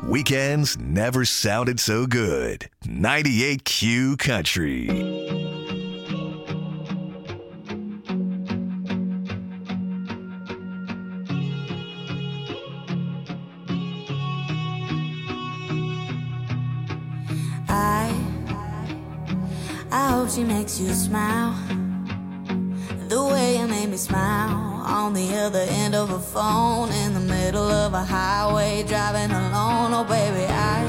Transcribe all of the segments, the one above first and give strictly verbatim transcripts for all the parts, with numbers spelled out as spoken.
Weekends never sounded so good. ninety-eight Q Country. I, I hope she makes you smile the way you made me smile on the other end of a phone in the middle of a highway driving alone. Oh baby, I,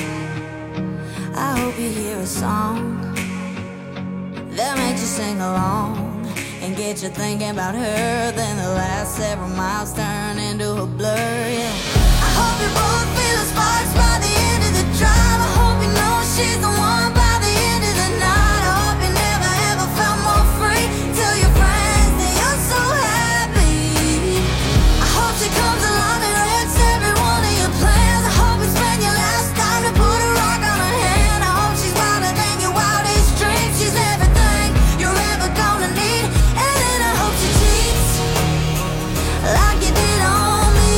I hope you hear a song that makes you sing along and get you thinking about her. Then the last several miles turn into a blur, yeah. I hope you both feel the sparks by the end of the drive. I hope you know she's the one by the end of the night. I hope you never ever felt more free. Tell your friends that you're so happy. I hope she comes along and wrecks every one of your plans. I hope you spend your last time to put a rock on her hand. I hope she's wilder than your wildest dreams. She's everything you're ever gonna need. And then I hope she cheats like you did on me.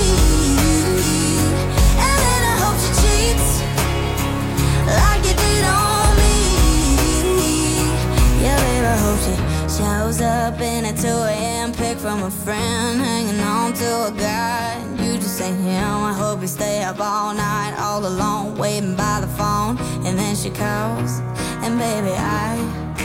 And then I hope she cheats like you did on me. Yeah, baby, I hope she shows up in a two a.m. pic from a friend, hanging on to a guy, and you just ain't him. I hope you stay up all night, all alone, waiting by the phone, and then she calls, and baby, I,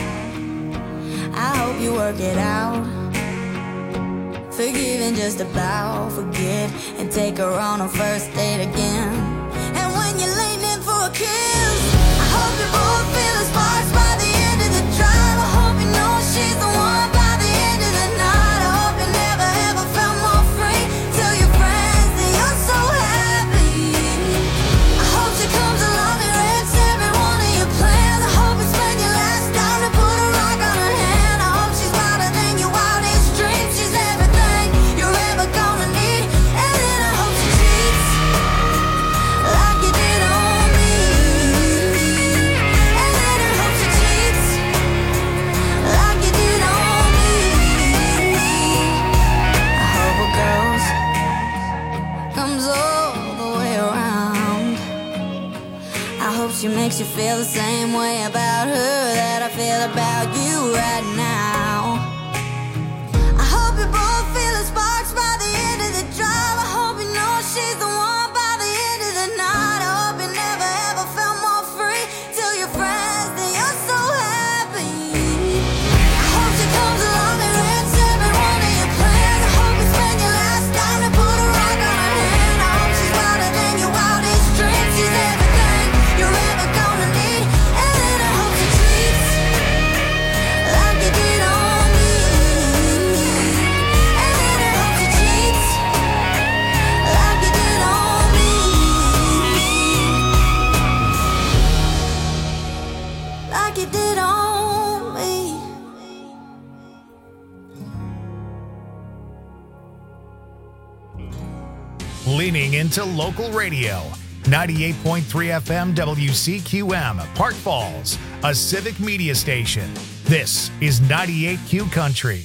I hope you work it out. Forgive and just about forget, and take her on a first date again. And when you're leaning for a kiss, I hope you both feel the sparks by the end of the drive. I hope you know she's the one by the end of the night. I hope you never ever felt more free. Tell your friends that you're so happy. I hope she comes along and wrecks every one of your plans. I hope you spend your last time to put a rock on her hand. I hope she's wilder than your wildest dreams. She's everything you're ever gonna need. And then I hope she cheats like you did on me. And then I hope she cheats like you did on me. I hope a girl's comes all the way around. I hope she makes you feel the same way about her that I feel about you right now. I hope you both feel the sparks by the end of the drive. I hope you know she's the one by the end of the night. I hope you never ever felt more free. Tell your friends that you're so happy. I hope she comes along and wrecks every one of your plans. I hope you spend your last time to put a rock on her hand. I hope she's wilder than your wildest dreams. She's everything you're ever gonna need. And then I hope she cheats like you did on me. And then I hope she cheats like you did on me. Like you did on me. Leaning into local radio. ninety-eight point three F M W C Q M, Park Falls, a civic media station. This is ninety-eight Q Country.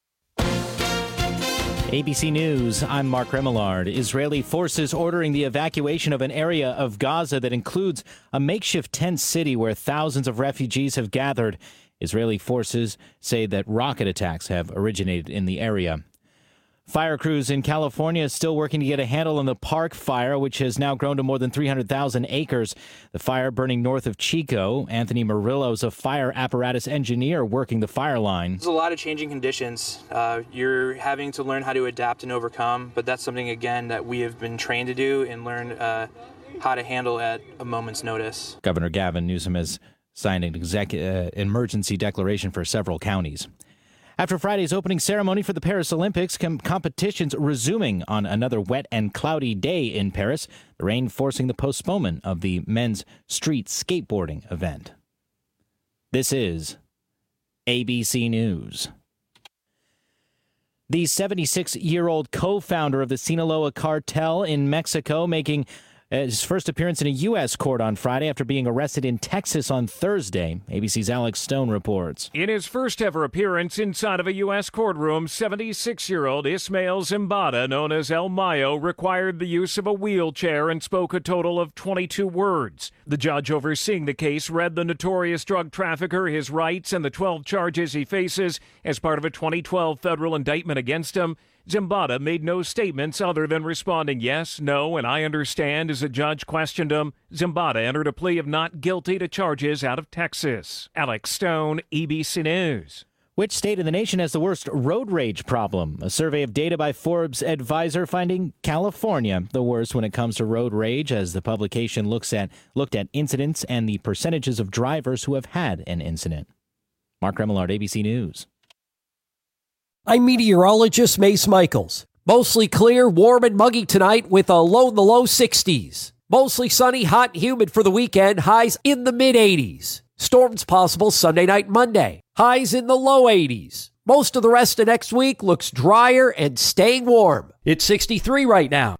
A B C News, I'm Mark Remillard. Israeli forces ordering the evacuation of an area of Gaza that includes a makeshift tent city where thousands of refugees have gathered. Israeli forces say that rocket attacks have originated in the area. Fire crews in California are still working to get a handle on the Park Fire, which has now grown to more than three hundred thousand acres. The fire burning north of Chico. Anthony Murillo is a fire apparatus engineer working the fire line. There's a lot of changing conditions. Uh, you're having to learn how to adapt and overcome, but that's something, again, that we have been trained to do and learn uh, how to handle at a moment's notice. Governor Gavin Newsom has signed an exec- uh, emergency declaration for several counties. After Friday's opening ceremony for the Paris Olympics, com- competitions resuming on another wet and cloudy day in Paris, the rain forcing the postponement of the men's street skateboarding event. This is A B C News. The seventy-six-year-old co-founder of the Sinaloa cartel in Mexico making His first appearance in a U S court on Friday after being arrested in Texas on Thursday. A B C's Alex Stone reports. In his first ever appearance inside of a U S courtroom, seventy-six-year-old Ismael Zambada, known as El Mayo, required the use of a wheelchair and spoke a total of twenty-two words. The judge overseeing the case read the notorious drug trafficker his rights and the twelve charges he faces as part of a twenty twelve federal indictment against him. Zambada made no statements other than responding yes, no, and I understand as the judge questioned him. Zambada entered a plea of not guilty to charges out of Texas. Alex Stone, A B C News. Which state in the nation has the worst road rage problem? A survey of data by Forbes Advisor finding California the worst when it comes to road rage, as the publication looks at looked at incidents and the percentages of drivers who have had an incident. Mark Remillard, A B C News. I'm meteorologist Mace Michaels. Mostly clear, warm, and muggy tonight with a low in the low sixties. Mostly sunny, hot, and humid for the weekend. Highs in the mid-eighties. Storms possible Sunday night, Monday. Highs in the low eighties. Most of the rest of next week looks drier and staying warm. It's sixty-three right now.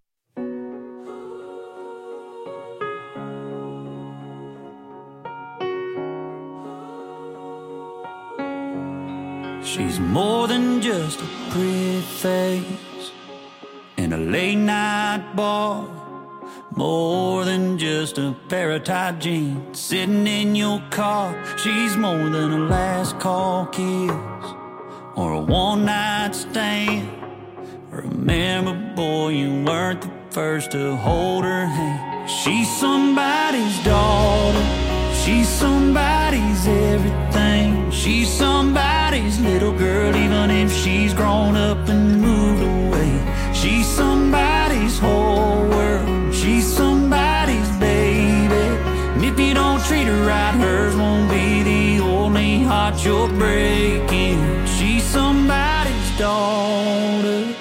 She's more than just a pretty face in a late night bar, more than just a pair of tight jeans sitting in your car. She's more than a last call kiss or a one night stand. Remember, boy, you weren't the first to hold her hand. She's somebody's daughter, she's somebody's everything. She's somebody's little girl, even if she's grown up and moved away. She's somebody's whole world, she's somebody's baby. And if you don't treat her right, hers won't be the only heart you're breaking. She's somebody's daughter.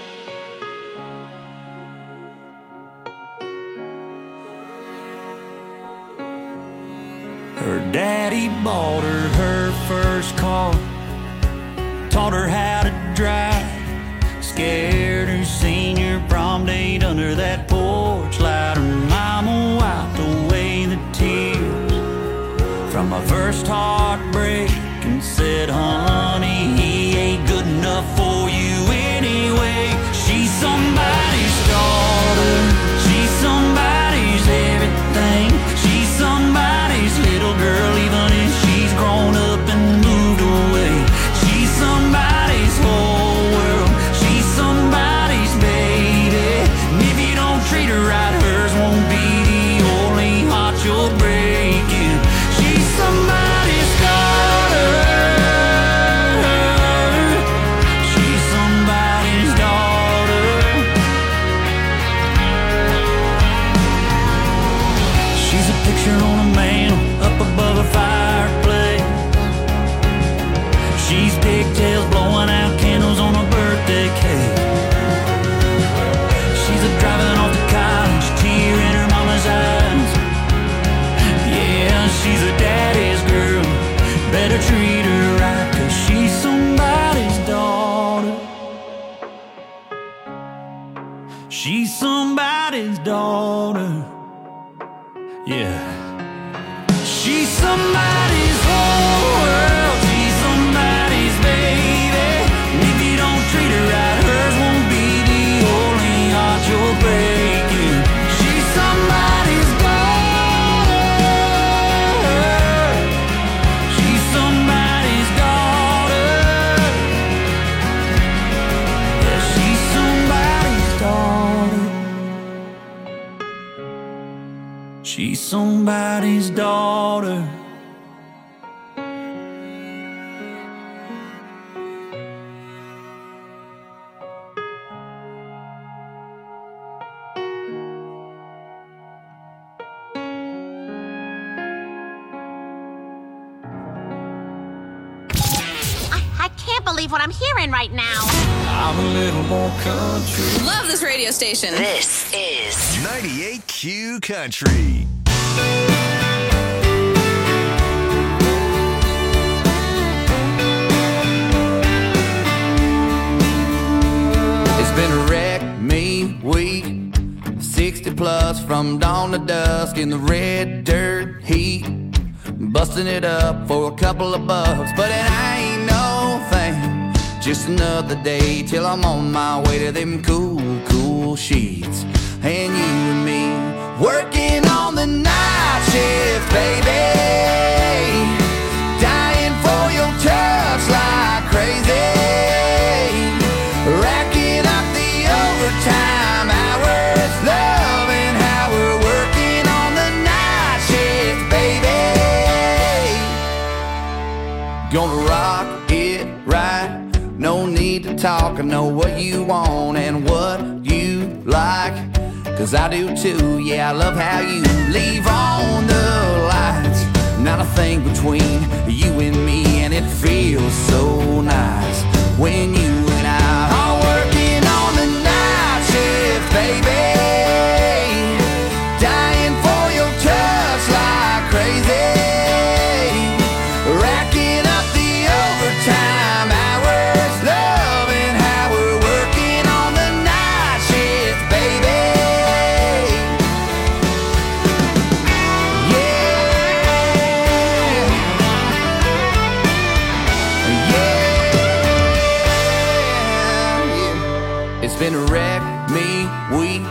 Her daddy bought her her first car, taught her how to drive, scared her senior prom date under that porch light. Her mama wiped away the tears from her first heartbreak and said, honey, he ain't good enough for you anyway. She's somebody's daughter, she's somebody's everything. She's somebody's little girl, even if she's grown up and moved away. She's somebody's whole world, she's somebody's baby. And if you don't treat her right, hers won't be the only heart you're breaking. She's somebody's daughter, she's somebody's daughter. She's a picture on a mantle up above a fireplace. She's pigtails blowing out candles on a birthday cake. She's a driving off to college, tear in her mama's eyes. Yeah, she's a daddy's girl, better treat her right, 'cause she's somebody's daughter. She's somebody's daughter. Yeah. She's somebody's whole world, she's somebody's baby. And if you don't treat her right, hers won't be the only heart you're breaking. She's somebody's daughter, she's somebody's daughter. Yeah, she's somebody's daughter. She's somebody's daughter. I can't believe what I'm hearing right now. I'm a little more country. Love this radio station. This is ninety-eight Q Country. It's been a wreck, me, week, sixty plus from dawn to dusk in the red dirt heat, busting it up for a couple of bucks. But it ain't no thing, just another day till I'm on my way to them cool, cool sheets. And you and me working on the night shift, baby, dying for your touch like crazy, racking up the overtime hours, loving how we're working on the night shift, baby. Gonna rock it right, no need to talk, I know what you want and what you like, 'cause I do too, yeah, I love how you leave on the lights. Not a thing between you and me, and it feels so nice when you and I are working on the night shift, baby, dying for your touch like crazy, racking up the overtime hours, loving how we're working on the night shift, baby. It's been a wreck me week.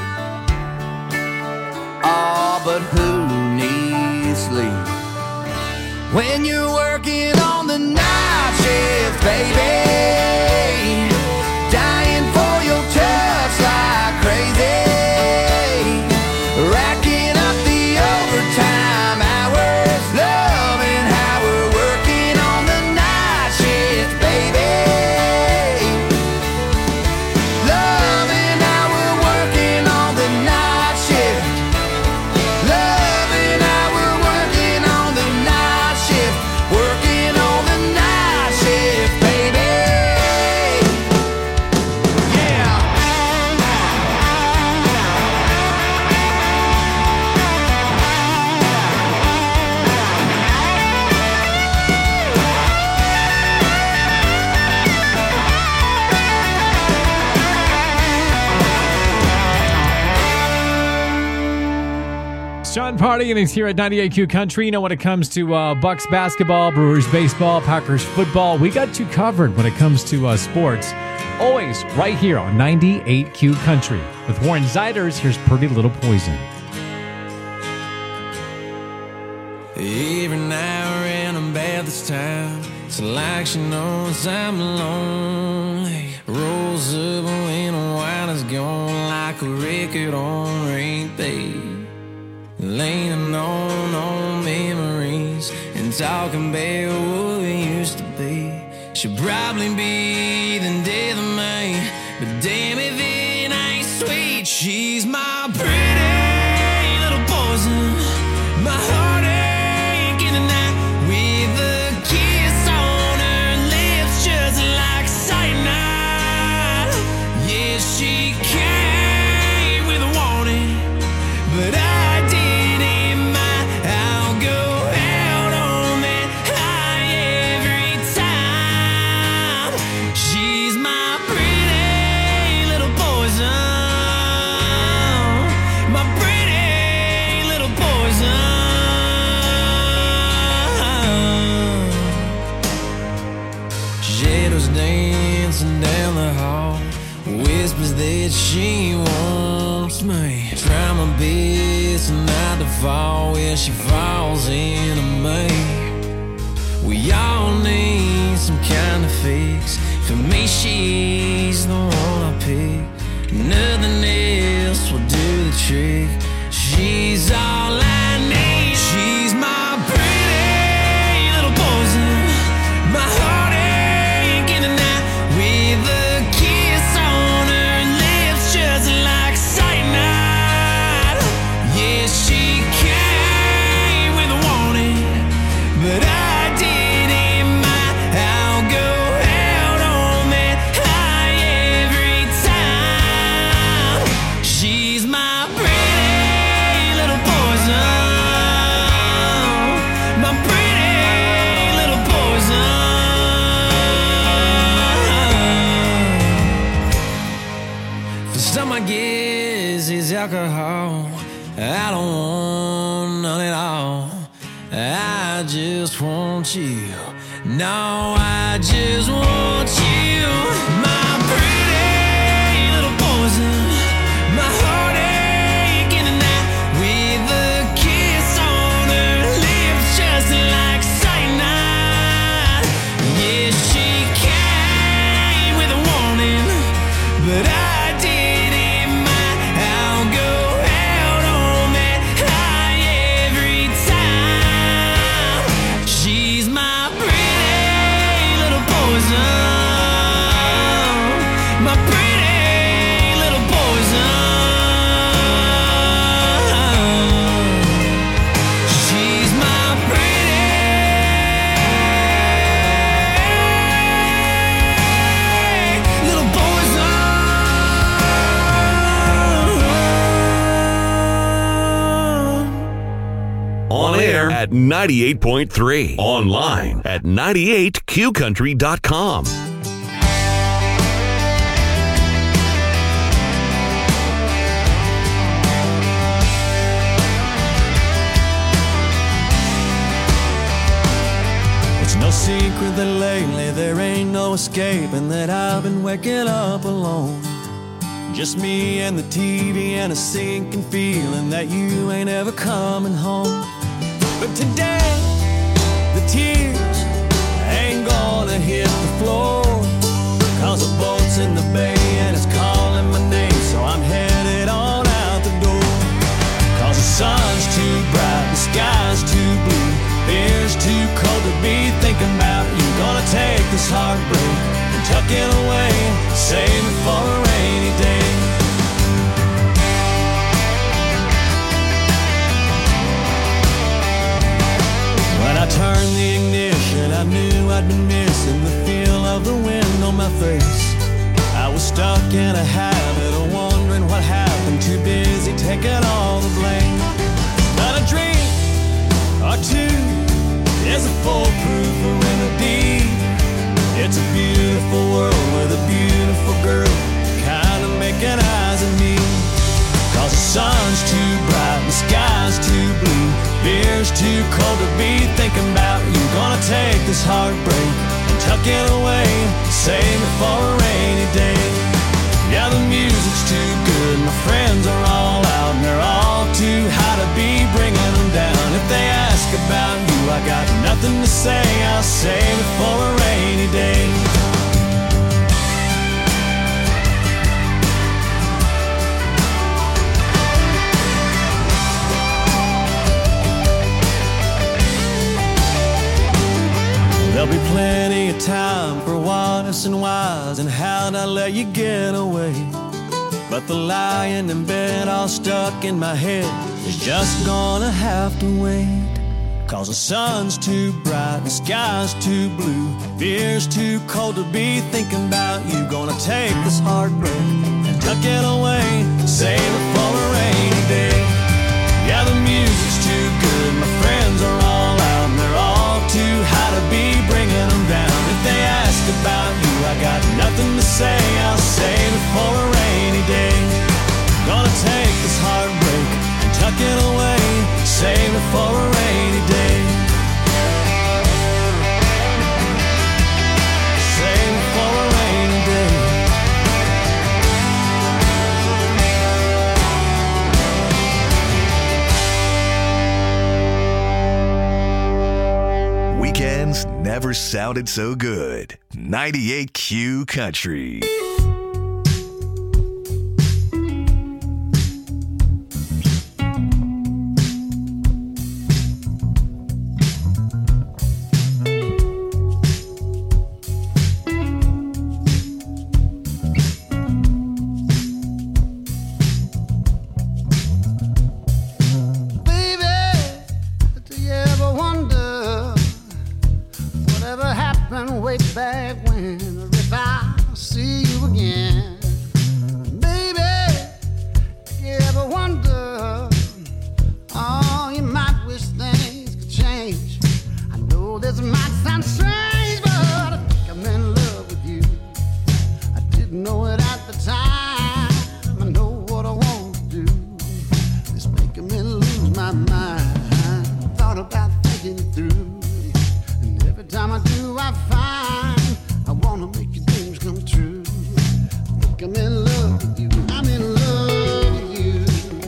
Oh, but who needs sleep when you're working on the night shift, baby, dying for your touch like crazy, racking up the overtime hours, loving how we're working on the night shift, baby. Sean Party, and he's here at ninety-eight Q Country. You know, when it comes to uh, Bucks basketball, Brewers baseball, Packers football, we got you covered when it comes to uh, sports. Always right here on ninety-eight Q Country. With Warren Zeiders, here's Pretty Little Poison. Every now and then I'm bad this time. It's like she knows I'm lonely. Rolls up when the wine is gone like a record on repeat. Leaning on, on memories and talking about what we used to be. Should probably be the death of me, but damn if it ain't sweet. She's my pretty little poison, my heartache in the night, with a kiss on her lips just like cyanide. Yeah, she came with a warning, but I that she wants me. Try my best not to fall where she falls into me. We all need some kind of fix. For me, she's the one I pick. Nothing else will do the trick. She's all I need. She's my pretty little poison, my heartache in the night, with a kiss on her lips just like cyanide. Yeah, she came with a warning, but I didn't mind. I'll go out on that high every time. She's my pretty little alcohol. I don't want none at all. I just want you. No, I just want you. My pretty little poison. My heartache in the night. With a kiss on her lips just like cyanide. Yeah, she came with a warning, but I at ninety-eight point three. Online at ninety-eight q country dot com. It's no secret that lately there ain't no escaping that I've been waking up alone. Just me and the T V and a sinking feeling that you ain't ever coming home. But today, the tears ain't gonna hit the floor, cause the boat's in the bay and it's calling my name, so I'm headed on out the door. Cause the sun's too bright, the sky's too blue, beer's too cold to be thinking about you. Gonna take this heartbreak and tuck it away, save it for a rainy day. When I turned the ignition, I knew I'd been missing the feel of the wind on my face. I was stuck in a habit of wondering what happened, too busy taking all the blame. Not a drink or two is a foolproof remedy. It's a beautiful world with a beautiful girl kinda making eyes at me. Cause the sun's too bright, the sky's too blue, beer's too cold to be thinking about you. Gonna take this heartbreak and tuck it away, save it for a rainy day. Yeah, the music's too good, my friends are all out, and they're all too high to be bringing them down. If they ask about you, I got nothing to say, I'll save it for a rainy day. There'll be plenty of time for what's and whys and how'd I let you get away. But the lying in bed all stuck in my head is just gonna have to wait. Cause the sun's too bright, the sky's too blue, beer's too cold to be thinking about you. Gonna take this heartbreak and tuck it away, save it for a rainy day. Yeah, the music's too good, my friends are all out, and they're all too high to be bringing them down. If they ask about you, I got nothing to say, I'll save it for a rainy day. Gonna take this heartbreak and tuck it away, save it for a rainy day. Save it for a rainy day. Weekends never sounded so good. ninety-eight Q Country. Way back when, or if I see you my mind. Thought about thinking it through. And every time I do, I find I wanna make your dreams come true. I think I'm in love with you. I'm in love with you.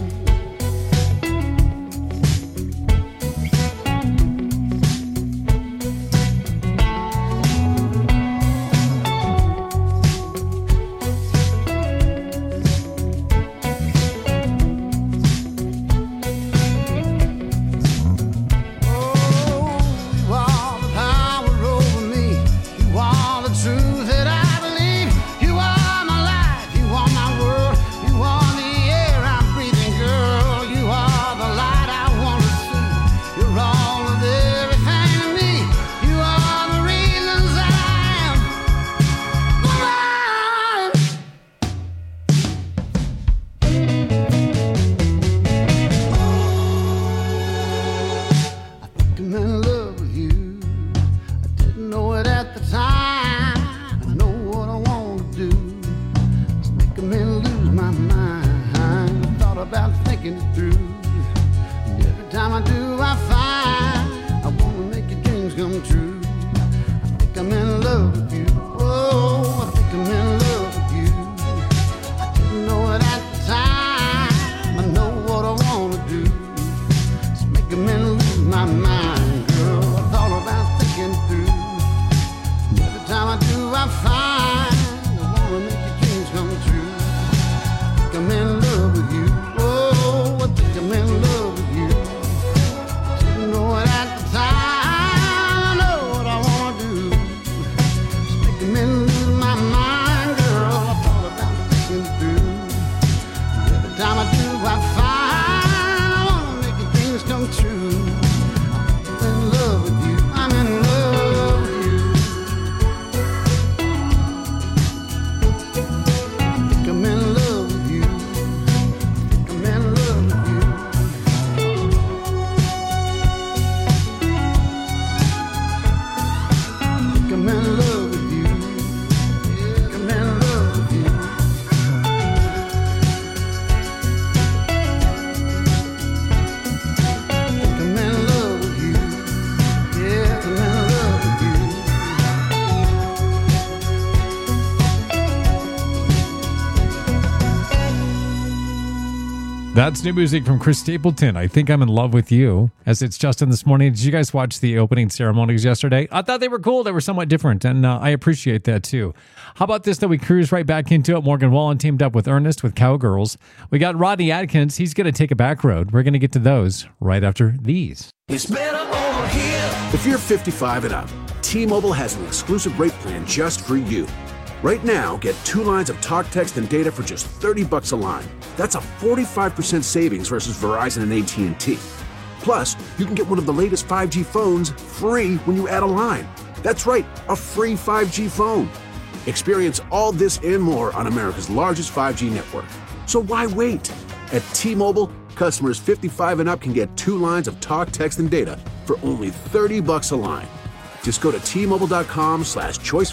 That's new music from Chris Stapleton. I Think I'm in Love with You. As it's Justin this morning, did you guys watch the opening ceremonies yesterday? I thought they were cool. They were somewhat different, and uh, I appreciate that too. How about this, that we cruise right back into it? Morgan Wallen teamed up with Ernest with Cowgirls. We got Rodney Atkins. He's going to take a back road. We're going to get to those right after these. It's better over here. If you're fifty-five and up, T-Mobile has an exclusive rate plan just for you. Right now, get two lines of talk, text, and data for just thirty bucks a line. That's a forty-five percent savings versus Verizon and A T and T. Plus, you can get one of the latest five G phones free when you add a line. That's right, a free five G phone. Experience all this and more on America's largest five G network. So why wait? At T-Mobile, customers fifty-five and up can get two lines of talk, text, and data for only thirty bucks a line. Just go to T-Mobile.com slash choice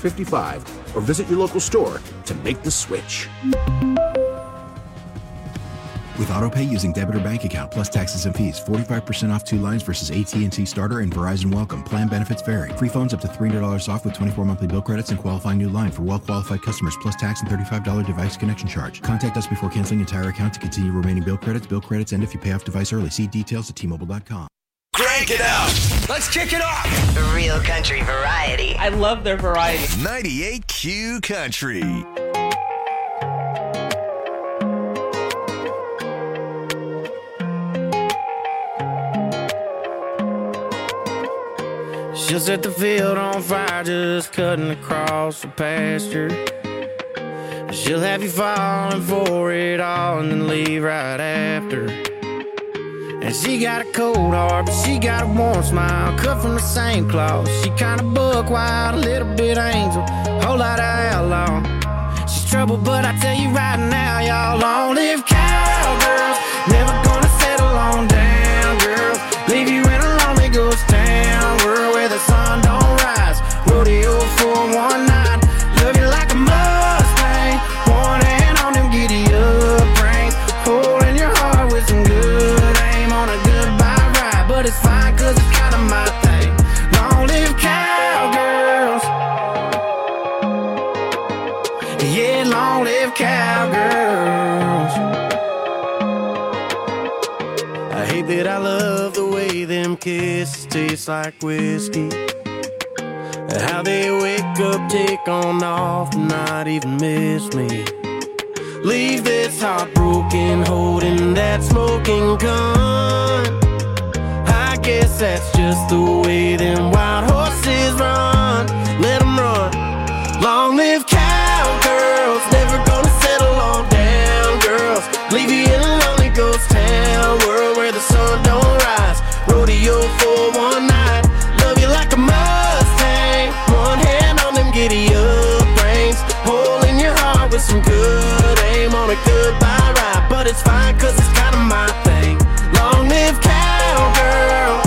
55 or visit your local store to make the switch. With AutoPay using debit or bank account plus taxes and fees, forty-five percent off two lines versus A T and T Starter and Verizon Welcome. Plan benefits vary. Free phones up to three hundred dollars off with twenty-four monthly bill credits and qualifying new line for well-qualified customers plus tax and thirty-five dollars device connection charge. Contact us before canceling entire account to continue remaining bill credits. Bill credits end if you pay off device early. See details at T Mobile dot com. Crank it up. Let's kick it off. Real country variety. I love their variety. ninety-eight Q Country. She'll set the field on fire just cutting across the pasture. She'll have you falling for it all and then leave right after. And she got a cold heart, but she got a warm smile, cut from the same cloth. She kinda buck wild, a little bit angel, whole lot of outlaw. She's trouble, but I tell you right now, y'all long-lived cowgirls, never gonna settle on down, girls. Leave you in a lonely ghost town, world where the sun don't rise. Rodeo for one night, love you like a Mustang, one hand on them giddy up reins, holding your heart with some good aim on a good I hate that I love the way them kisses taste like whiskey. How they wake up, take on off, not even miss me. Leave this heartbroken, holding that smoking gun. I guess that's just the way them wild horses run. Let them run. Long live cowgirls, never gonna settle on down girls. Leave you in a lonely ghost town, world where the sun don't rise. Rodeo for one night, love you like a Mustang. One hand on them giddy up reins, hole in your heart with some good aim on a goodbye ride. But it's fine cause it's kinda my thing. Long live cowgirls.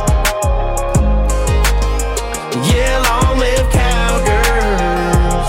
Yeah, long live cowgirls.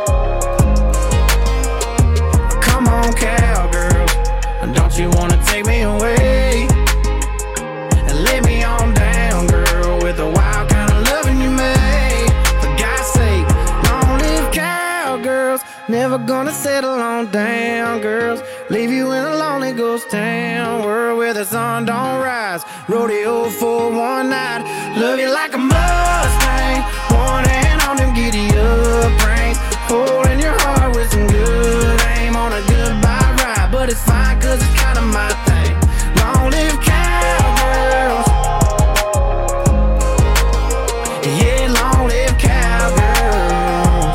Come on cowgirls, don't you wanna take me away and lay me on down, girl, with the wild kind of loving you made. For God's sake, long live cowgirls. Never gonna settle on down, girls. Leave you in a lonely ghost town, world where the sun don't rise. Rodeo for one night, love you like a Mustang. One hand on them giddy up reins, holding your heart with some good aim on a goodbye ride. But it's fine cause it's kinda my thing. Long live cowgirls. Yeah, long live cowgirls.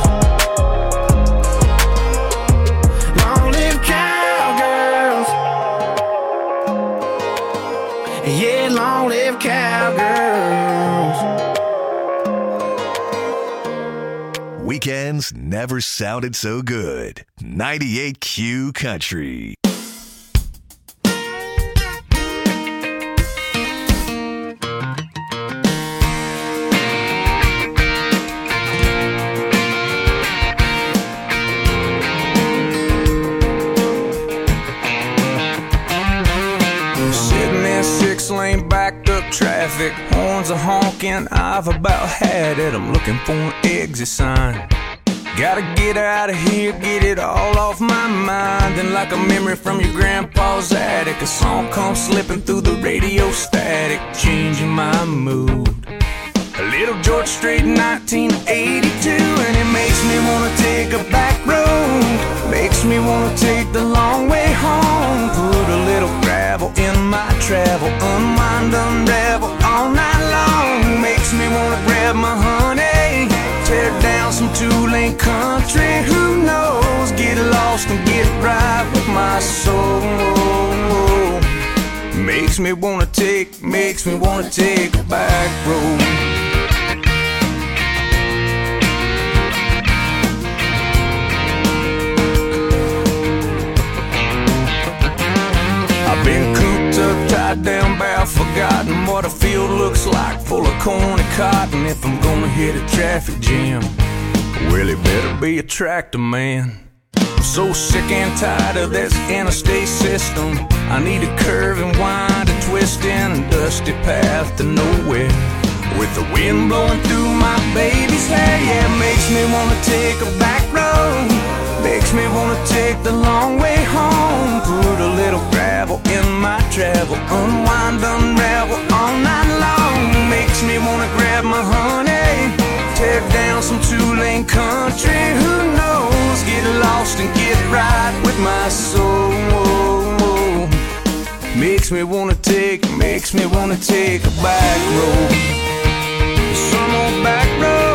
Long live cowgirls. Yeah, long live cowgirls. Weekends never sounded so good. ninety-eight Q Country. Sitting in six lane backed up traffic, horns are honking, I've about had it. I'm looking for an exit sign. Gotta get out of here, get it all off my mind. And like a memory from your grandpa's attic, a song comes slipping through the radio static, changing my mood. A little George Strait, nineteen eighty-two, and it makes me wanna take a back road. Makes me wanna take the long way home. Put a little gravel in my travel, unwind, unravel all night long. Makes me wanna grab my honey, tear down some two-lane country. Who knows? Get lost and get right with my soul. Makes me wanna take, makes me wanna take a back road. I've been cooped up, tied down, bound, forgotten what a field looks like, full of corn and cotton. If I'm gonna hit a traffic jam, well, it better be a tractor man. I'm so sick and tired of this interstate system. I need a curve and wind, a twist in a dusty path to nowhere, with the wind blowing through my baby's hair. Yeah, it makes me wanna take a back road. Makes me wanna take the long way home. Put a little gravel in my travel, unwind, unravel all night long. Makes me wanna grab my honey, tear down some two-lane country. Who knows? Get lost and get right with my soul. Makes me wanna take, makes me wanna take a back road. Some old back road.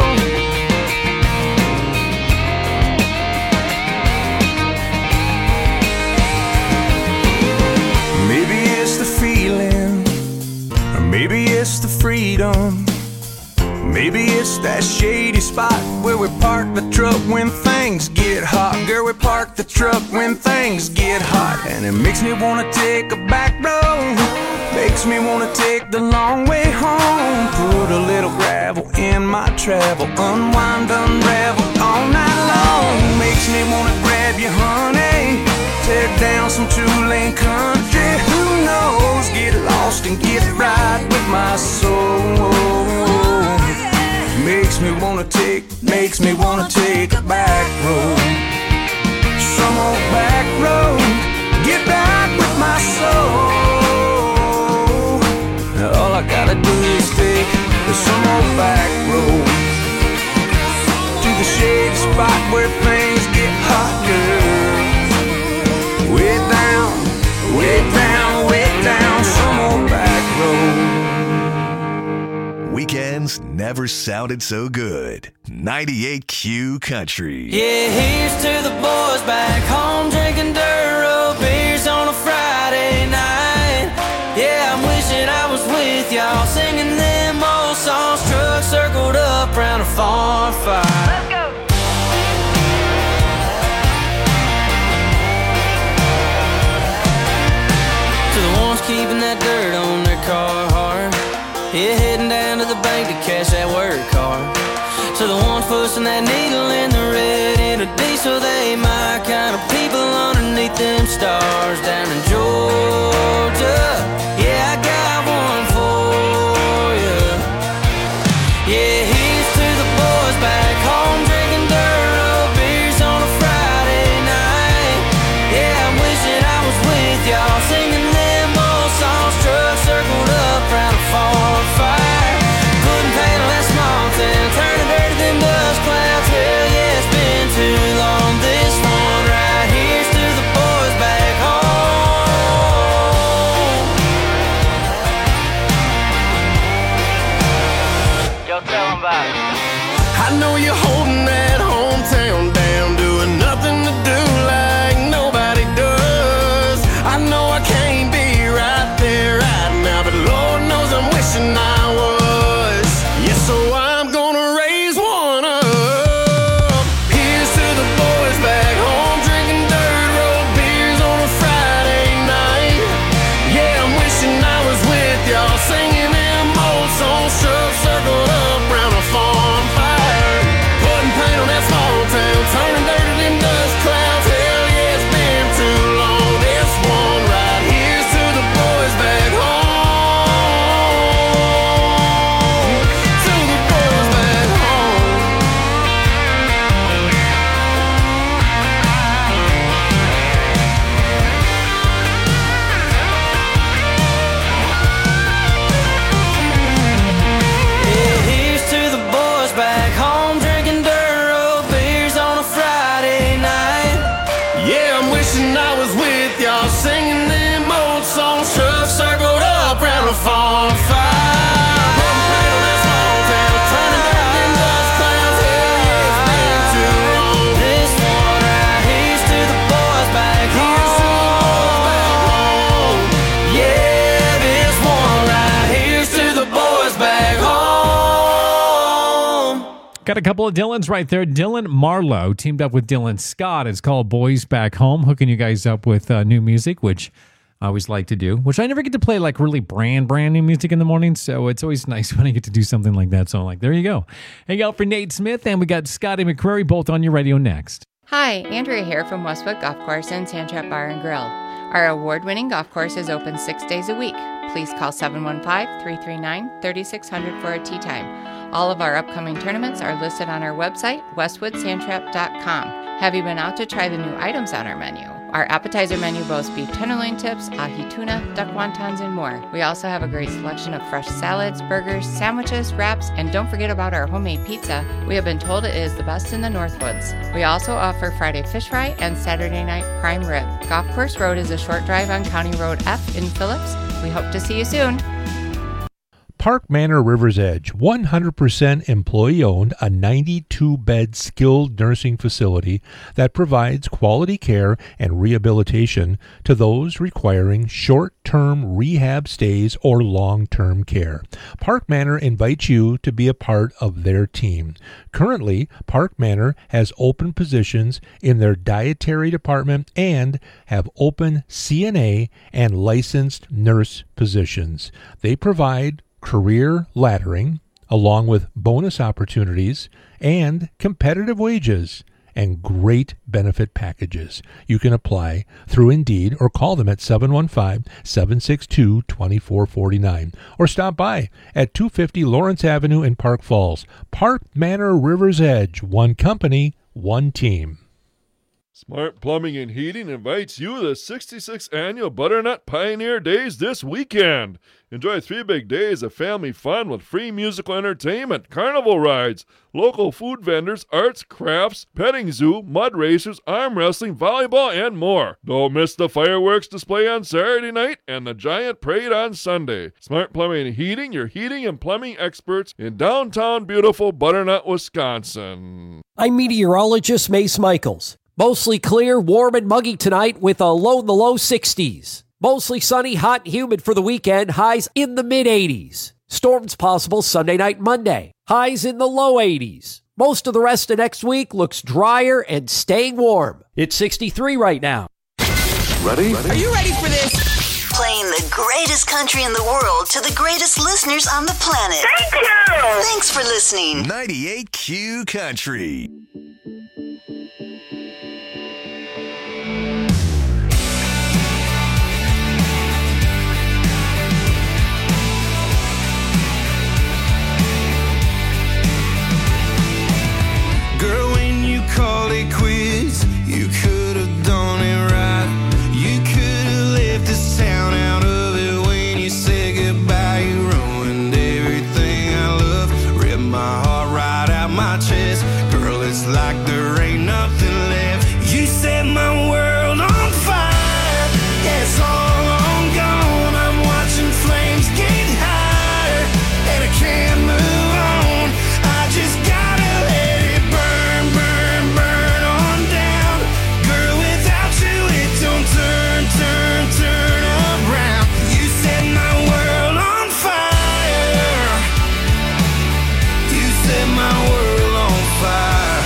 Maybe it's the feeling, or maybe it's the freedom. Maybe it's that shady spot where we park the truck when things get hot. Girl, we park the truck when things get hot. And it makes me wanna take a back road. Makes me wanna take the long way home. Put a little gravel in my travel, unwind, unravel all night long. Makes me wanna grab you, honey, tear down some two-lane country. Who knows? Get lost and get right with my soul. Makes me wanna take, makes me wanna take a back road. Some old back road, get back with my soul. some old back road to the shady spot where things get hot, girl. Way down, way down, way down some old back road. Weekends never sounded so good. ninety-eight Q Country. Yeah, here's to the boys back home drinking dirt road beers on a Friday night. Yeah, I'm wishing I was with y'all singing them old songs. Truck circled up round a farm fire. Let's go. To the ones keeping that dirt on their car hard. Yeah, heading down to the bank to cash that work card. To the ones pushing that needle in the red in a diesel, they my kind of people underneath them stars down in Georgia. Yeah, I got one for you. Yeah, here's to the boys back home drinking dirt road beers on a Friday night. Yeah, I'm wishing I was with y'all singing them old songs. Truck circled up round a farm fire. Putting paint on that small town, turning dirty them dust clouds. Hell yeah, it's been too long. This one right here's to the boys back home. Yo, tell them about it. I know you're holding that hometown down, doing nothing to do like nobody does. I know I can't be right there right now, but Lord knows I'm wishing I was. Yeah, so I'm gonna raise one up. Here's to the boys back home drinking dirt road beers on a Friday night. Yeah, I'm wishing I was with y'all singing them old songs. Truck circled up round a farm fire. Putting paint on that small town, turning dirt to them dust clouds. Hell yeah, it's been too long. This one right here's to the boys back home. To the boys back home. Yeah, here's to the boys back home drinking dirt road beers on a Friday night. Yeah, I'm wishing I was with y'all singing them old songs. Truck circled up round a farm fire. Putting paint on that small town, turning dirt to them dust clouds. Hell yeah, it's been too long. This one right here's to the boys back home. Yeah, this one right here's to the boys back home. Got a couple of Dylans right there. Dylan Marlowe teamed up with Dylan Scott. It's called Boys Back Home, hooking you guys up with uh, new music, which I always like to do, which I never get to play like really brand, brand new music in the morning. So it's always nice when I get to do something like that. So I'm like, there you go. Hang out for Nate Smith, and we got Scotty McCreary both on your radio next. Hi, Andrea here from Westwood Golf Course and Sandtrap Bar and Grill. Our award-winning golf course is open six days a week. Please call seven one five, three three nine, three six zero zero for a tee time. All of our upcoming tournaments are listed on our website, westwood sandtrap dot com. Have you been out to try the new items on our menu? Our appetizer menu boasts beef tenderloin tips, ahi tuna, duck wontons, and more. We also have a great selection of fresh salads, burgers, sandwiches, wraps, and don't forget about our homemade pizza. We have been told it is the best in the Northwoods. We also offer Friday fish fry and Saturday night prime rib. Golf Course Road is a short drive on County Road F in Phillips. We hope to see you soon. Park Manor River's Edge, one hundred percent employee-owned, a ninety-two bed skilled nursing facility that provides quality care and rehabilitation to those requiring short-term rehab stays or long-term care. Park Manor invites you to be a part of their team. Currently, Park Manor has open positions in their dietary department and have open C N A and licensed nurse positions. They provide career laddering, along with bonus opportunities and competitive wages and great benefit packages. You can apply through Indeed or call them at seven one five, seven six two, two four four nine or stop by at two fifty Lawrence Avenue in Park Falls. Park Manor River's Edge, one company, one team. Smart Plumbing and Heating invites you to the sixty-sixth Annual Butternut Pioneer Days this weekend. Enjoy three big days of family fun with free musical entertainment, carnival rides, local food vendors, arts, crafts, petting zoo, mud racers, arm wrestling, volleyball, and more. Don't miss the fireworks display on Saturday night and the giant parade on Sunday. Smart Plumbing and Heating, your heating and plumbing experts in downtown beautiful Butternut, Wisconsin. I'm meteorologist Mace Michaels. Mostly clear, warm, and muggy tonight with a low in the low sixties. Mostly sunny, hot, and humid for the weekend. Highs in the mid eighties. Storms possible Sunday night, Monday. Highs in the low eighties. Most of the rest of next week looks drier and staying warm. It's sixty-three right now. Ready? Are you ready for this? Playing the greatest country in the world to the greatest listeners on the planet. Thank you! Thanks for listening. ninety-eight Q Country. Girl, when you called it quits, you could have done it right. You could have left this town out of it when you said goodbye. You ruined everything I love, ripped my heart right out my chest. Girl, it's like there ain't nothing left. You set my world on fire. Yeah, it's all on gone. I'm watching flames get higher, and I can't move on. I just gotta let it burn, burn, burn on down. Girl, without you it don't turn, turn, turn around. You set my world on fire. You set my world on fire.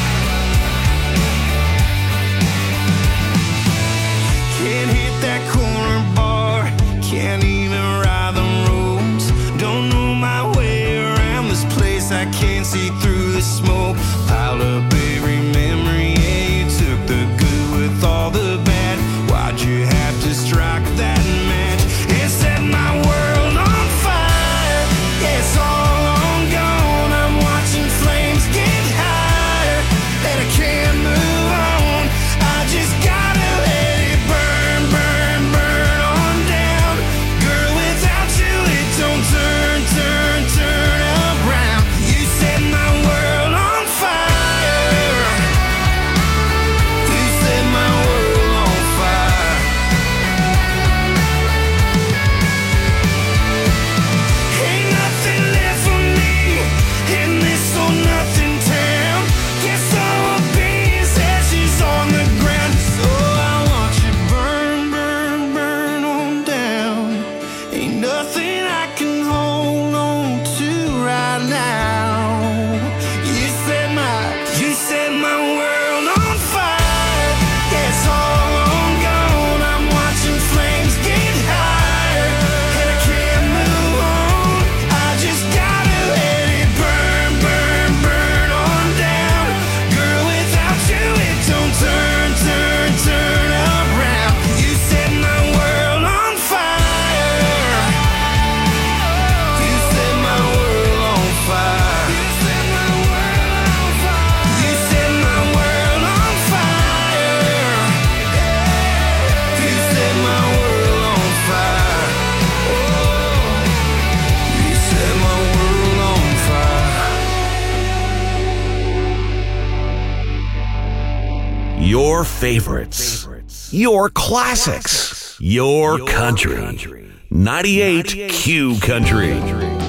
Can't hit that corner bar, can't even ride the roads. Don't know my way around this place, I can't see through the smoke. Piled up every memory, yeah, you took the good with all the bad. Why'd you have to strike that match and set my world on fire? Yeah, it's all on gone. I'm watching flames get higher, and I can't move on. I just gotta let it burn, burn, burn on down. Girl, without you it don't turn, turn, turn around. You set my world on fire. You set my world on fire. Ain't nothing left for me in this or nothing town. Guess all I'll be is ashes on the ground. So I watch it burn, burn, burn on down. Ain't nothing I can hold on to right now. You set my, you set my world on fire. Yeah, it's all on gone. I'm watching flames get higher, and I can't move on. I just gotta let it burn, burn, burn on down. Girl, without you it don't turn, turn, turn around. You set my world on fire. You set my world on fire. You set my world on fire. You set my world on fire. You set my world on fire. Oh, you set my world on fire. Your favorites, your classics, your country. ninety-eight Q Country.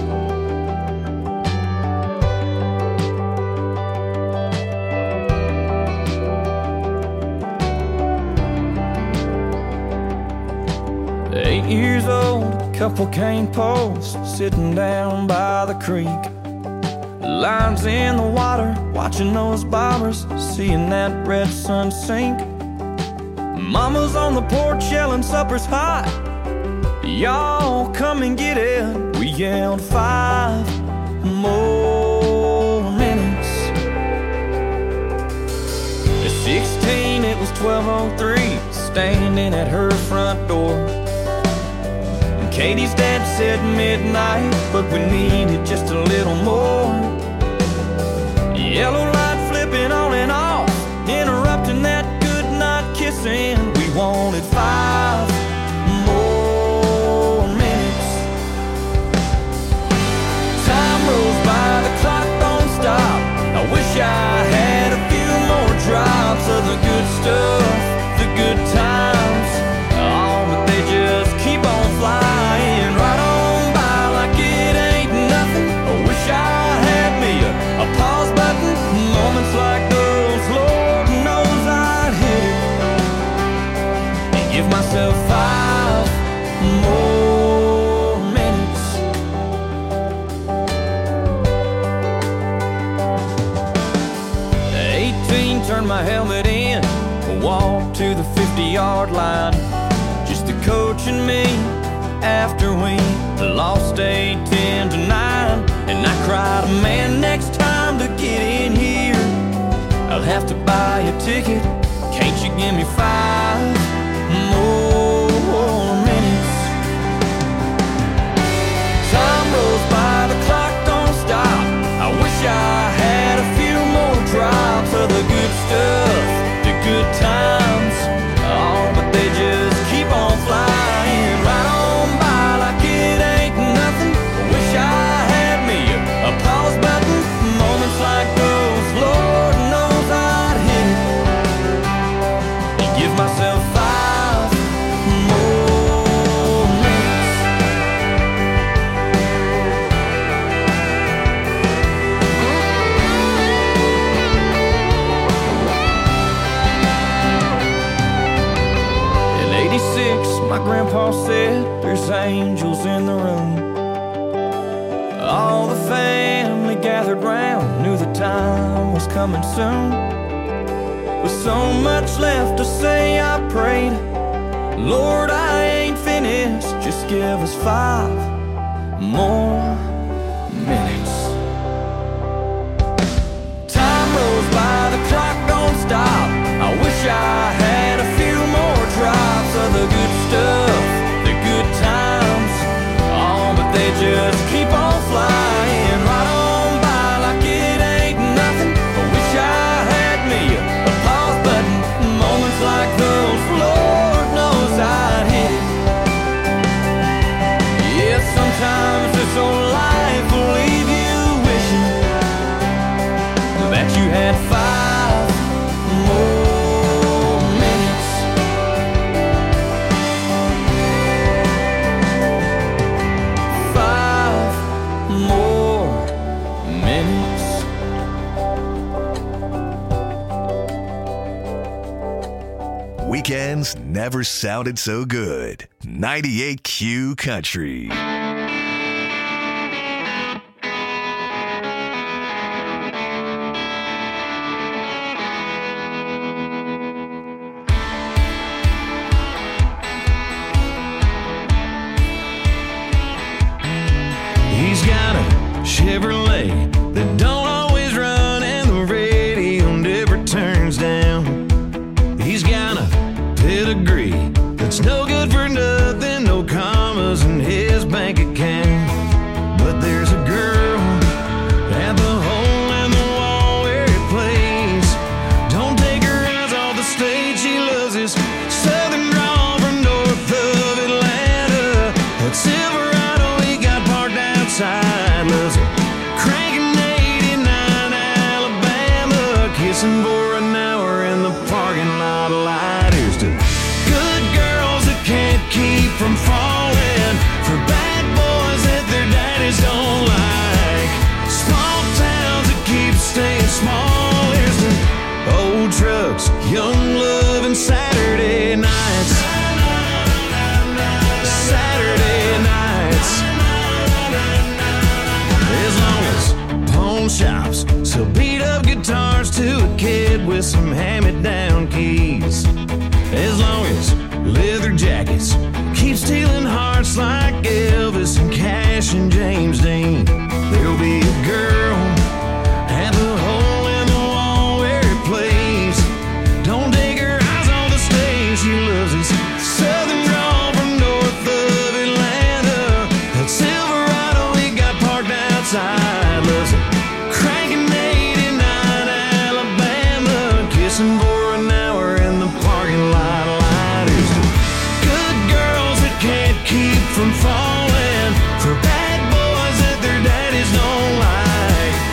Eight years old, couple cane poles sitting down by the creek. Lines in the water, watching those bobbers, seeing that red sun sink. Mama's on the porch yelling supper's hot. Y'all come and get it. We yelled five more minutes. At sixteen, it was twelve oh three, standing at her front door. And Katie's dad said midnight, but we needed just a little more. Yellow light flipping on and off, interrupting that good after we lost eight ten to nine, and I cried, man, next time to get in here I'll have to buy a ticket. Can't you give me five more minutes? Time rolls by, the clock don't stop. I wish I had a few more drops of the good stuff, the good times. Oh, but they just keep on flying right on by like it ain't nothing. Wish I had me a pause button. Moments like those, Lord knows I'd hit it and give myself five more minutes. In eighty-six, my grandpa said there's angels in the room. All the family gathered round, knew the time was coming soon. With so much left to say, I prayed, Lord, I ain't finished, just give us five more minutes. Time rolls by, the clock don't stop. I wish I had a few more drops of the good stuff, the good times. Oh, but they just keep on flying right on by like it ain't nothing. I wish I had me a pause button. Moments like those, Lord knows I'd hit it. Yeah, sometimes this old life will leave you wishing that you had five more minutes. Five more minutes. Weekends never sounded so good. ninety-eight Q Country. He's got a Chevrolet that don't always run, and the radio never turns down. He's got a pedigree that's no good for nothing, no commas in his bank account. But there's a girl at the hole in the wall where he plays. Don't take her eyes off the stage, she loves his southern drawl from north of Atlanta. That Silverado he got parked outside, loves it cranking eighty-nine Alabama, kissing for an hour in the parking lot light. Here's to good girls that can't keep from falling for bad boys that their daddies don't like, small towns that keep staying small. Here's to old trucks, young love, and Saturday nights. Saturday nights. As long as pawn shops sell beat up guitars to a kid with some hand-me-down keys, as long as leather jackets keep stealing hearts like Elvis and Cash and James Dean, there'll be a girl at the hole in the wall where he plays. Don't take her eyes on the stage, she loves his southern drawl from north of Atlanta. That Silverado he got parked outside, loves it cranking eighty-nine Alabama, kissing for an hour in the parking lot light. Here's to good girls that can't keep from falling for bad boys that their daddies don't like,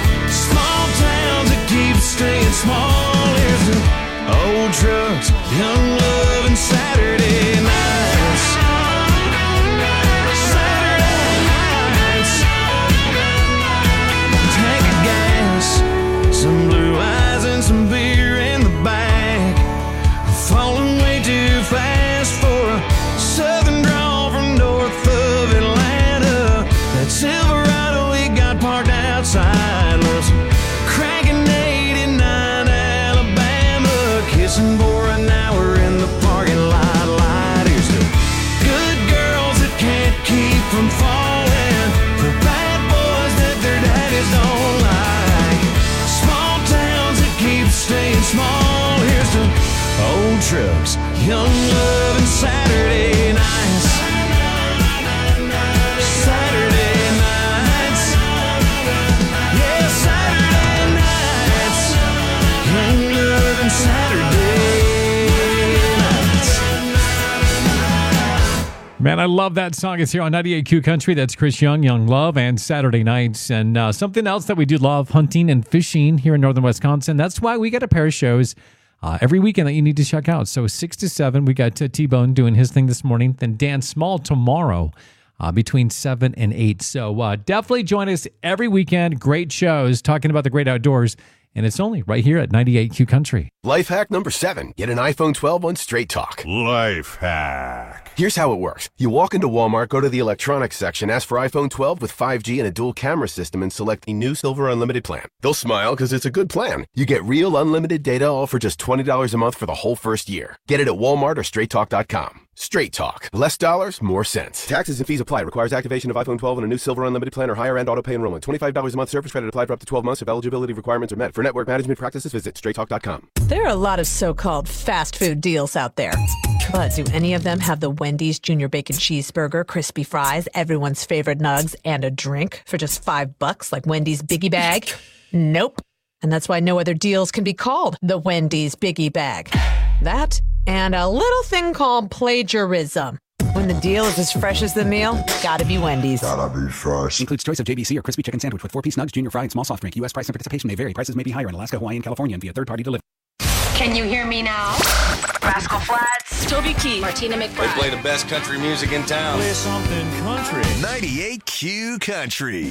Man, I love that song. It's here on ninety-eight Q Country. That's Chris Young, Young Love, and Saturday Nights. And uh, something else that we do love, hunting and fishing here in northern Wisconsin. That's why we got a pair of shows uh, every weekend that you need to check out. So six to seven, we got uh, T-Bone doing his thing this morning. Then Dan Small tomorrow uh, between seven and eight. So uh, definitely join us every weekend. Great shows talking about the great outdoors. And it's only right here at ninety-eight Q Country. Life hack number seven. Get an iPhone twelve on Straight Talk. Life hack. Here's how it works. You walk into Walmart, go to the electronics section, ask for iPhone twelve with five G and a dual camera system, and select the new Silver Unlimited plan. They'll smile because it's a good plan. You get real unlimited data all for just twenty dollars a month for the whole first year. Get it at Walmart or straight talk dot com. Straight Talk. Less dollars, more sense. Taxes and fees apply. Requires activation of iPhone twelve and a new Silver Unlimited plan or higher end auto pay enrollment. twenty-five dollars a month service credit applied for up to twelve months if eligibility requirements are met. For network management practices, visit straight talk dot com. There are a lot of so-called fast food deals out there. But do any of them have the Wendy's Junior Bacon Cheeseburger, crispy fries, everyone's favorite nugs, and a drink for just five bucks like Wendy's Biggie Bag? Nope. And that's why no other deals can be called the Wendy's Biggie Bag. That and a little thing called plagiarism. When the deal is as fresh as the meal, gotta be Wendy's. Gotta be fresh. Includes choice of J B C or crispy chicken sandwich with four-piece nugs, junior fry, and small soft drink. U S price and participation may vary. Prices may be higher in Alaska, Hawaii, and California and via third-party delivery. Can you hear me now? Rascal Flatts, Toby Keith, Martina McBride. They play the best country music in town. Play something country. ninety-eight Q Country.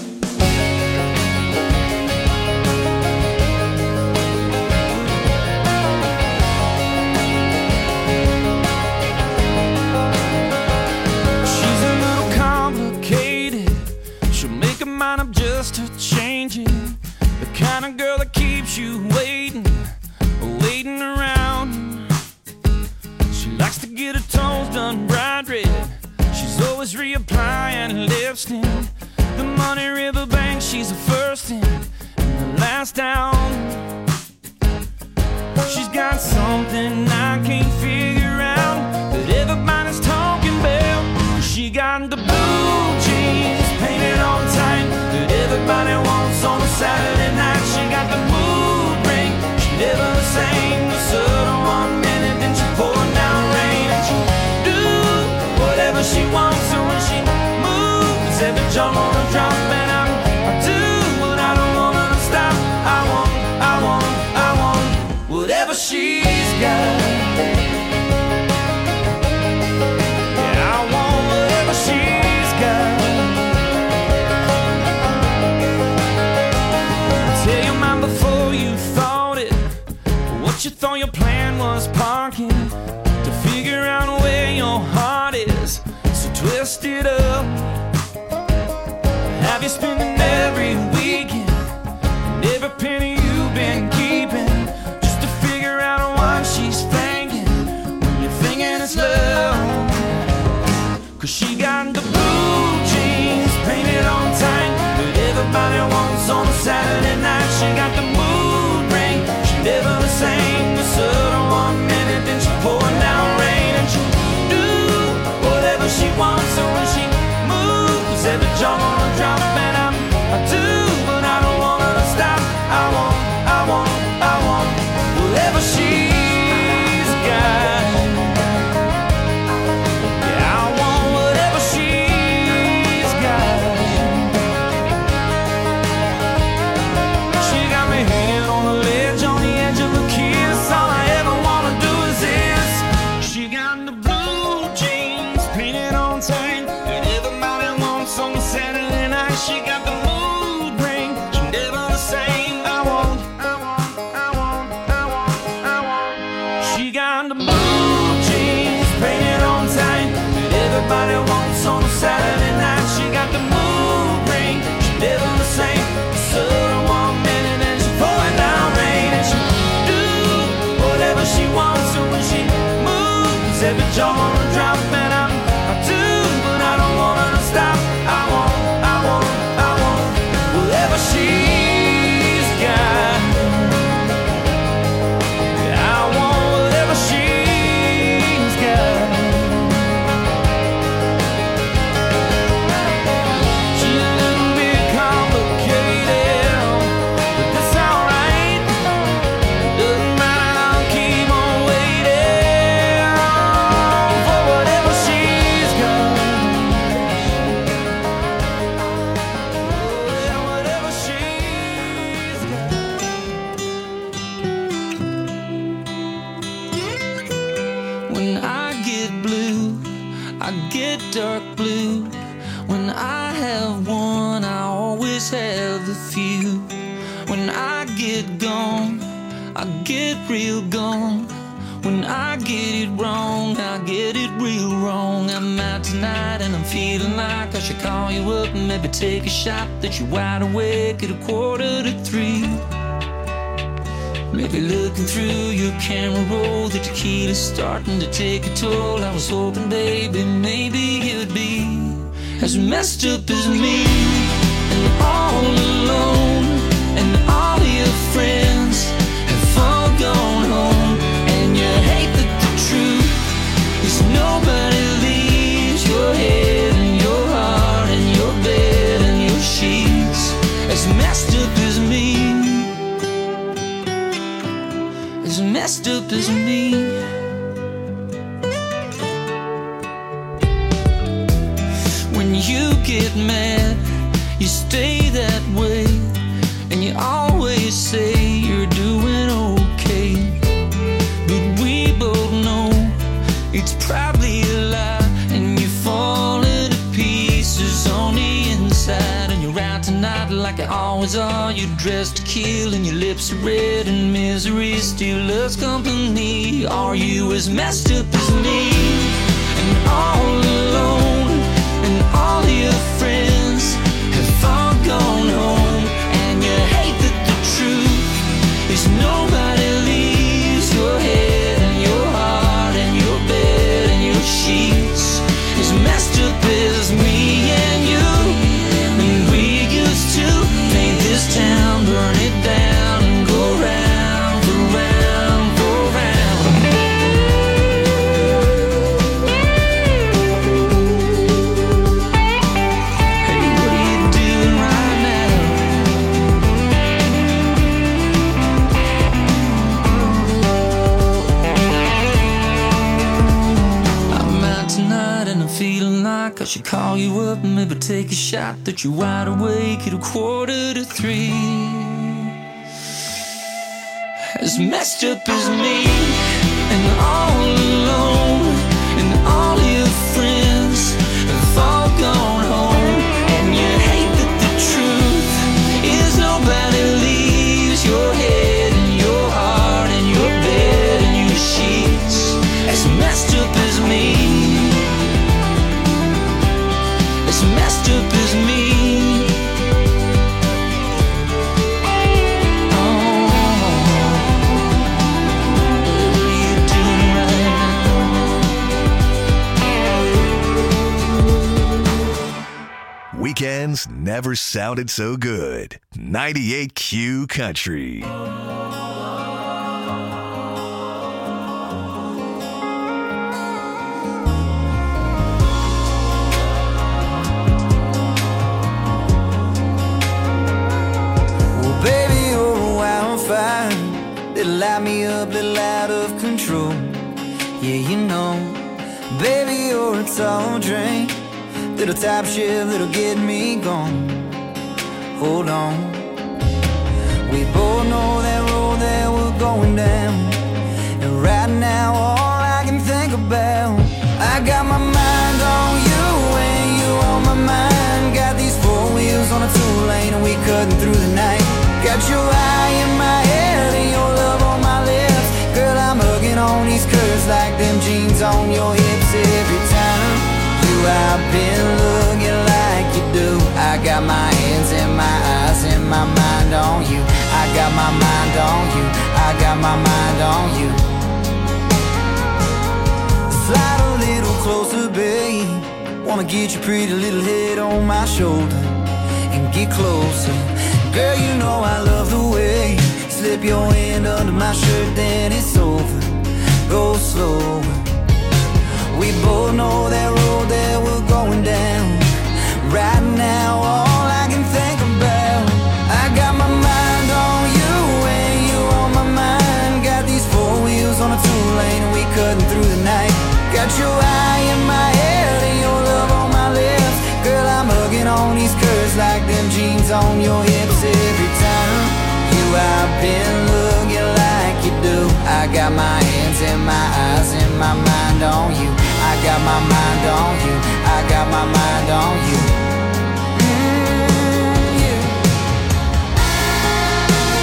She's a little complicated. She'll make her mind up just to change it. The kind of girl that keeps you waiting. Waiting around. She likes to get her toes done bright red. She's always reapplying lipstick. The Money River Bank, she's the first in and the last down. She's got something I can't figure out that everybody's talking about. She got the blue jeans painted on tight that everybody wants on a Saturday night. She got the mood ring. She never the same. The sun on one minute, then she pouring down rain. And she do whatever she wants. So when she moves, every jump on a drop. And I, I do what I don't want her to stop. I want, I want, I want whatever she's got. Yeah, I want whatever she's got. Tell your mind before you thought it. What you thought your plan was parking to figure out where your heart is. So twist it up. Have you spending every weekend and every penny you've been keeping just to figure out what she's thinking when you're thinking it's love? Cause she got the blue jeans painted on tight that everybody wants on a Saturday night. She got the mood ring. She never the same. The sun on one minute, then she pouring down rain. And she do whatever she wants. So when she moves, every jump on a drop. And I'm, I do, but I don't want her to stop. I want When I get gone, I get real gone. When I get it wrong, I get it real wrong. I'm out tonight and I'm feeling like I should call you up and maybe take a shot that you're wide awake at a quarter to three. Maybe looking through your camera roll, the tequila's starting to take a toll. I was hoping, baby, maybe you'd be as messed up as me, and all alone, and all your friends have all gone home. And you hate that the truth is nobody leaves your head and your heart and your bed and your sheets as messed up as me. As messed up as me. When you get mad, you stay that way, and you always say you're doing okay. But we both know it's probably a lie, and you're falling to pieces on the inside. And you're out tonight like you always are. You're dressed to kill and your lips are red, and misery still loves company. Are you as messed up as me? And all alone, and all your friends have all gone home. And you hate that the truth is nobody leaves your head and your heart and your bed and your sheets as messed up as me and you. And we used to paint this town, burn it down, and go round, go round, go round. Hey, what are you doing right now? I'm out tonight and I'm feeling like I should call you up and maybe take a shot that you're wide awake at a quarter to three. As messed up as me, and all alone, and all your friends have all gone home. And you hate that the truth is nobody leaves your head and your heart and your bed and your sheets as messed up as me. As messed up as me. Weekends never sounded so good. ninety-eight Q Country. Baby, you're a wildfire that'll light me up, little out of control. Yeah, you know, baby, you're a tall drink, little top shift that'll get me gone. Hold on, we both know that road that we're going down, and right now all I can think about, I got my mind on you and you on my mind. Got these four wheels on a two-lane and we cutting through the night. Got your eye in my head and your love on my lips. Girl, I'm hugging on these curves like them jeans on your hips. Every time you I've been looking like you do. I got my hands and my eyes and my mind on you. I got my mind on you. I got my mind on you. Slide a little closer, babe. Wanna get your pretty little head on my shoulder and get closer. Girl, you know I love the way you slip your hand under my shirt, then it's over. Go slower. We both know that road that we're going down. Right now, all I can think about, I got my mind on you and you on my mind. Got these four wheels on a two-lane and we cutting through the night. Got your eye in my head and your love on my lips. Girl, I'm hugging on these curves like them jeans on your hips. Every time you I've been looking like you do. I got my hands and my eyes and my mind on you. I got my mind on you. I got my mind on you. Mm, yeah.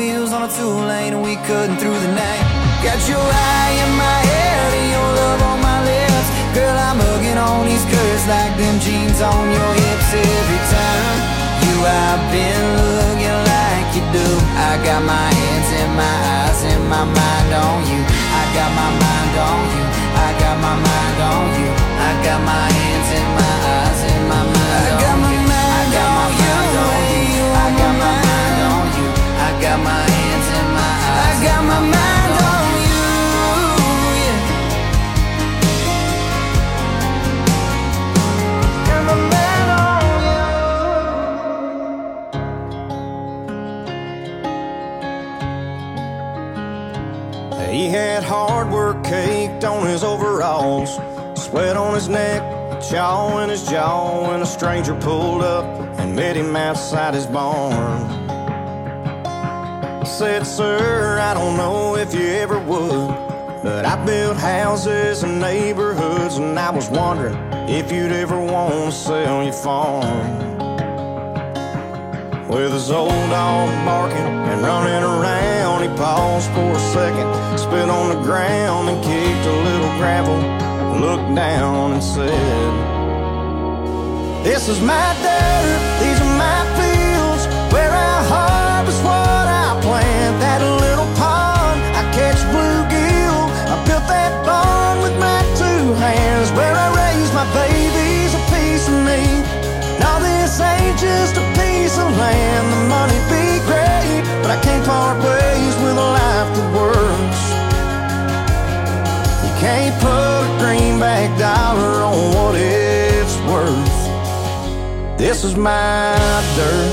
wheels on a two lane and we cutting through the night. Got your eye in my head and your love on my lips. Girl, I'm hugging on these curves like them jeans on your hips. Every time you I've been looking like you do. I got my hands and my eyes and my mind on you. I got my mind on you. I got my mind on you. I got my hands and my eyes and my mind on you. I got my mind on you. I got my mind on you. I got my hands and my eyes. I got my mind on you. He had hard work caked on his overalls, sweat on his neck, chaw in his jaw, when a stranger pulled up and met him outside his barn. Said, sir, I don't know if you ever would, but I built houses and neighborhoods, and I was wondering if you'd ever want to sell your farm. With his old dog barking and running around, he paused for a second, spit on the ground and kicked a little gravel, looked down and said, this is my dirt, these are my fields, where I harvest what I plant. That little pond, I catch bluegill, I built that barn with my two hands, where I raise my babies, a piece of me. Now this ain't just a piece of land, the money be great, but I can't part ways with a life that works. You can't put a greenback dollar on what it's worth. This is my dirt.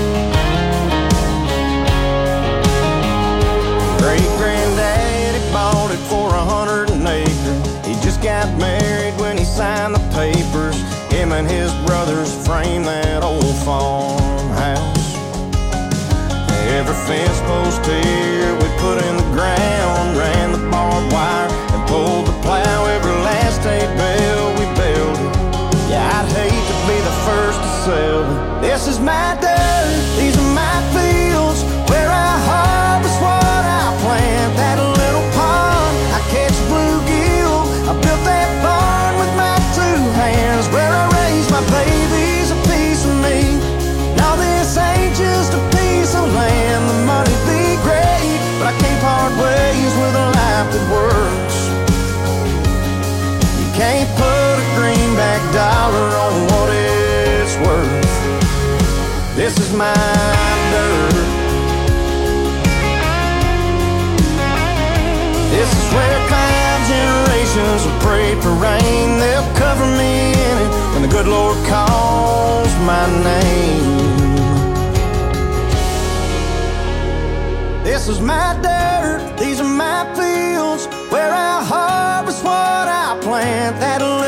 Great-granddaddy bought it for a hundred an acre. He just got married when he signed the papers. Him and his brothers framed that old farmhouse. Every fence post here we put in the ground, ran the barbed wire and pulled the plow. Every last hay bale we built it. Yeah, I'd hate to be the first to sell it. This is my dirt, these are my fields, where I harvest what I plant. That little pond, I catch bluegill, I built that barn with my two hands, where I raise my babies, a piece of me. Now this ain't just a piece of land, the money be great, but I can't part ways with a life that works. You can't put a greenback dollar on what it's worth. This is my dirt. This is where five generations have prayed for rain. They'll cover me in it when the good Lord calls my name. This is my dirt, these are my fields, where I harvest what I plant. That